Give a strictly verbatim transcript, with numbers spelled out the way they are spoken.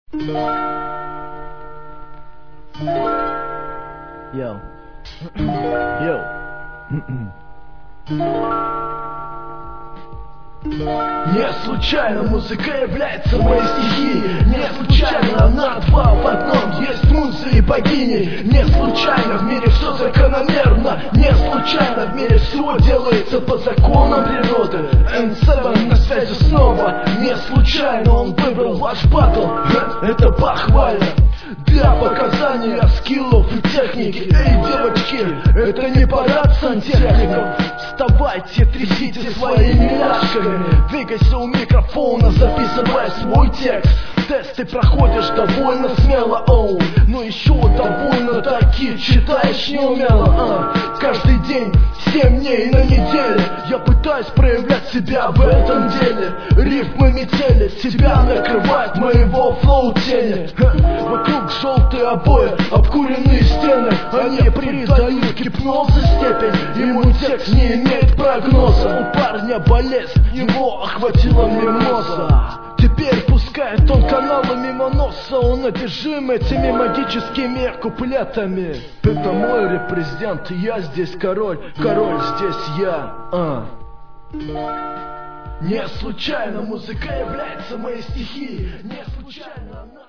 Yo. Yo. Не случайно музыка является моей стихией. Не случайно она два в одном. Есть музы и богини. Не случайно в мире все закономерно. Не случайно в мире все делается по законам природы. эн семь на связи снова. Не случайно он выбрал ваш батл. Это похвально. Для показания скиллов и техники. Эй, девочки, это не парад сантехников. Вставайте, трясите своими ляжками. Двигайся у микрофона, записывай свой текст. Тесты проходишь довольно смело, оу. Но еще довольно таки читаешь неумело, а. Каждый день, семь дней на неделе я пытаюсь проявлять себя в этом деле. Рифмы метели, тебя накрывает моего флоу тени. Вокруг желтые обои, обкуренные стены. Они придают гипноза степень. Ему текст не имеет прогноза. У парня болезнь, его охватила мимоза. Теперь пускает он каналы мимо носа. Он одержим этими магическими куплетами. Это мой репрезент, я здесь король. Король здесь я, а. Не случайно музыка является моей стихией. Не случайно она...